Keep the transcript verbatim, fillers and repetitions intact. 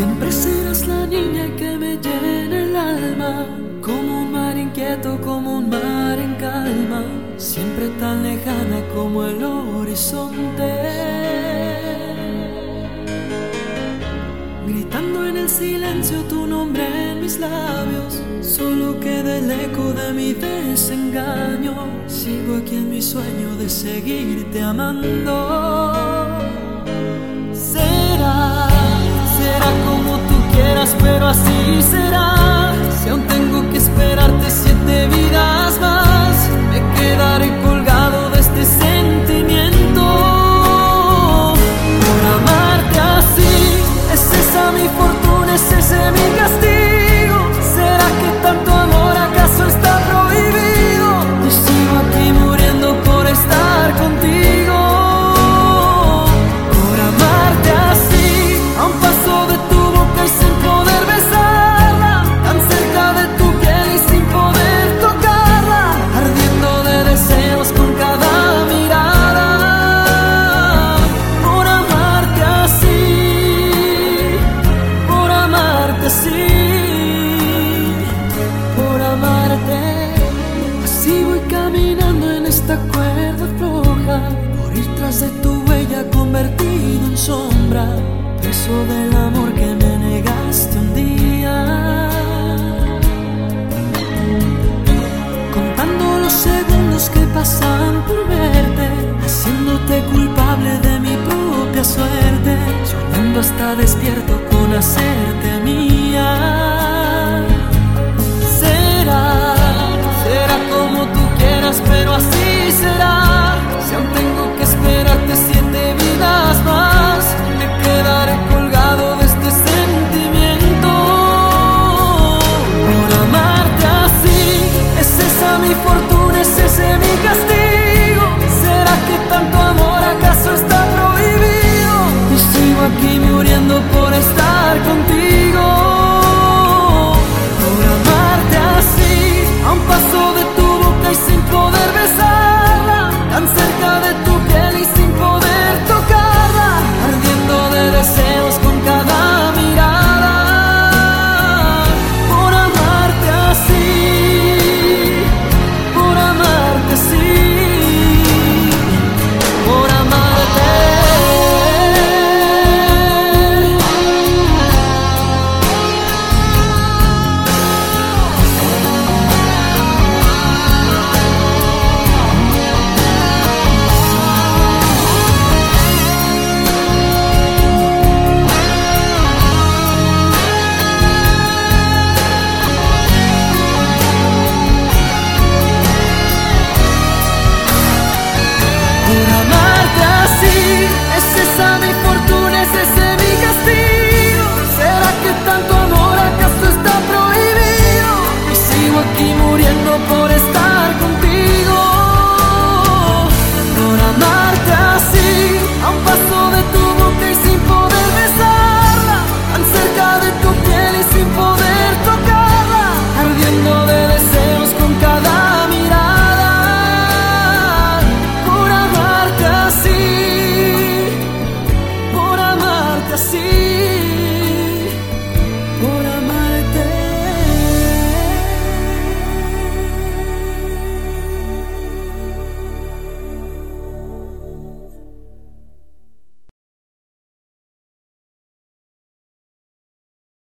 Siempre serás la niña que me llena el alma, como un mar inquieto, como un mar en calma, siempre tan lejana como el horizonte. Gritando en el silencio tu nombre en mis labios, solo queda el eco de mi desengaño. Sigo aquí en mi sueño de seguirte amando. Será, será como tú quieras, pero así será. Si aún tengo que esperarte siete vidas más, me quedaré colgado de este sentimiento. Por amarte así, es esa mi fortuna, es ese mi castigo. ¿Será que tanto amor acaso está prohibido? Y sigo aquí muriendo por estar contigo. Por amarte así, a un paso de tu boca y sin poder besarla, tan cerca de tu piel y sin poder tocarla, ardiendo de deseos con cada mirada. Por amarte así, por amarte así, por amarte. Así voy caminando en esta cuerda floja, por ir tras de tu huella convertido en sombra, preso del amor que me negaste un día. Contando los segundos que pasan por verte, haciéndote culpable de mi propia suerte, soñando hasta despierto con hacerte mía. Será, será como tú quieras, pero así será.